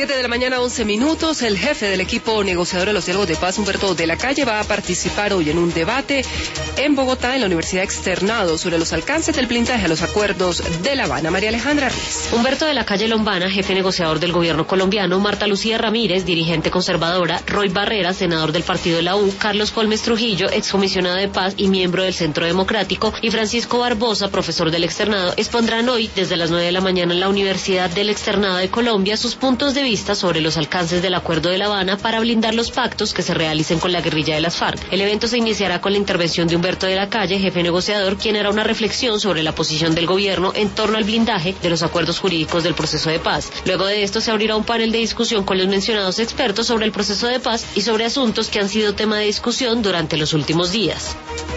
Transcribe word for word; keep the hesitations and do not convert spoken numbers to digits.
Siete de la mañana, once minutos. El jefe del equipo negociador de los diálogos de paz, Humberto de la Calle, va a participar hoy en un debate en Bogotá, en la Universidad Externado, sobre los alcances del blindaje a los acuerdos de La Habana. María Alejandra Ruiz. Humberto de la Calle Lombana, jefe negociador del gobierno colombiano, Marta Lucía Ramírez, dirigente conservadora, Roy Barrera, senador del partido de la U, Carlos Colmes Trujillo, excomisionado de paz y miembro del Centro Democrático, y Francisco Barbosa, profesor del Externado, expondrán hoy desde las nueve de la mañana en la Universidad del Externado de Colombia sus puntos de vista sobre los alcances del Acuerdo de La Habana para blindar los pactos que se realicen con la guerrilla de las FARC. El evento se iniciará con la intervención de Humberto de la Calle, jefe negociador, quien hará una reflexión sobre la posición del gobierno en torno al blindaje de los acuerdos jurídicos del proceso de paz. Luego de esto se abrirá un panel de discusión con los mencionados expertos sobre el proceso de paz y sobre asuntos que han sido tema de discusión durante los últimos días.